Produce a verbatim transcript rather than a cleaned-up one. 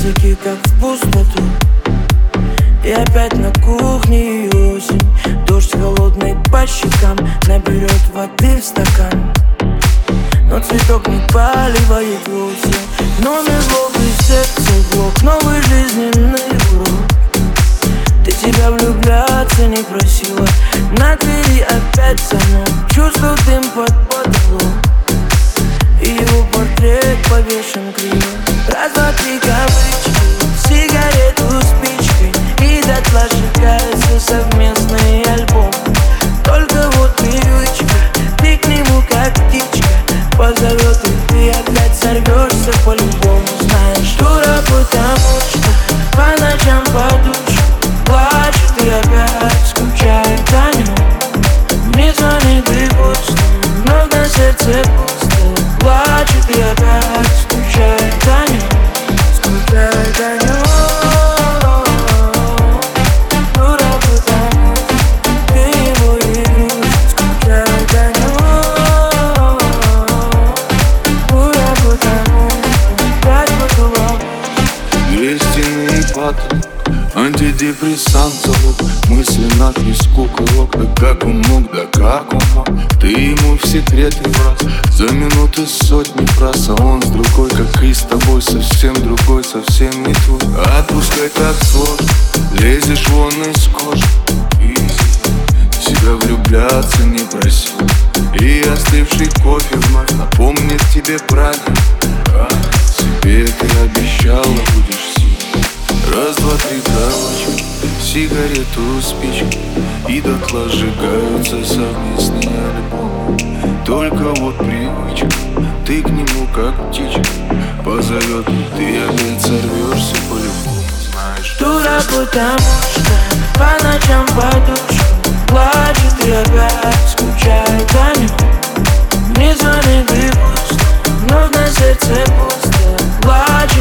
языки, как в пустоту. И опять на кухне осень. Дождь холодный по щекам наберет воды в стакан. Но цветок не поливает вовсе. Номер злобный, сердце блок, новый жизненный урок. Ты тебя влюбляться не просила, на двери опять замок. Чувствую дым под потолок, и его портрет повешен криво. Раз, два, три кавычки, сигарету спичкой, и дотла сжигается совместный альбом. Только вот привычка, ты к нему как птичка позовет, и ты опять сорвешься по-любому. Знаешь, дура, потому что по ночам подушка плачет и опять скучает о нем. Мне звонит и пусто, вновь на сердце пусто. Плачет и опять скучает о нем, скучает о нем. Дура, потому ты его игрушка, скучает о нем. Дура, потому опять потолок. Листьяный поток, антидепрессант залог, мысленно из куколок. Да как он мог, да как он мог? Ты ему в секреты враз, за минуты сотни фраз. А он с другой, как и с тобой, совсем другой, совсем не твой. Отпускай так сложно, лезешь вон из кожи. И себя влюбляться не просил, и остывший кофе вновь напомнит тебе правильно, как себе ты обещала будешь сильной. Раз, два, три, короче, сигарету спички, и дотла сжигаются совместные альбомы. Только вот привычка, ты к нему как птичка позовет, и ты опять сорвешься по-любому. Знаешь, дура, потому что по ночам подушка плачет и опять скучает о нем. Мне звонит и пусто, вновь на сердце пусто. Плачет